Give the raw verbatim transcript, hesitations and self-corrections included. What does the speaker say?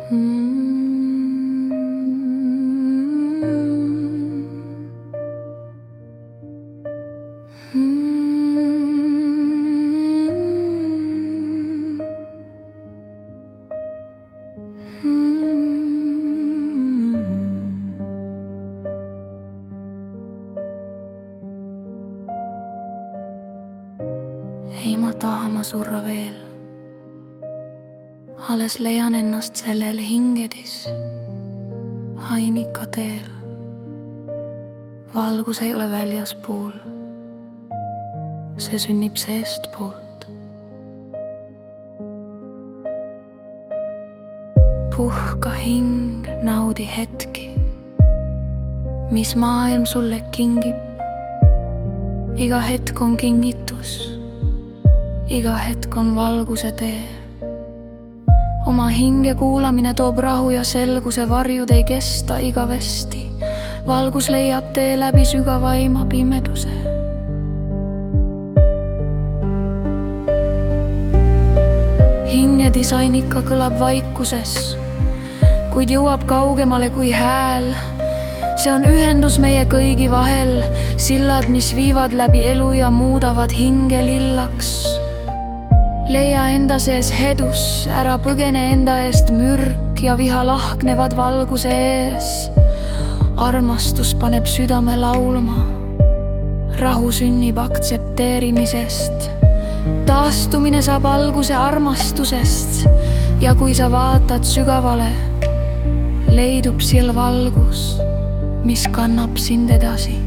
Ei ma taha ma surra veel. Alles leian ennast sellel hingedis, hainika teel. Valgus ei ole väljaspool, see sünnib seestpoolt. Puhka hing, naudi hetki, mis maailm sulle kingib. Iga hetk on kingitus, iga hetk on valguse tee. Oma hinge kuulamine toob rahu ja selguse, varjud ei kesta igavesti. Valgus leiab tee läbi sügavaima pimeduse. Hinge disain ikka kõlab vaikuses, kuid jõuab kaugemale kui hääl. See on ühendus meie kõigi vahel, sillad, mis viivad läbi elu ja muudavad hinge lillaks. Leia enda sees hedus, ära põgene enda eest mürk ja viha lahknevad valguse ees. Armastus paneb südame laulma, rahu sünnib aktsepteerimisest. Taastumine saab alguse armastusest ja kui sa vaatad sügavale, leidub seal valgus, mis kannab sind edasi.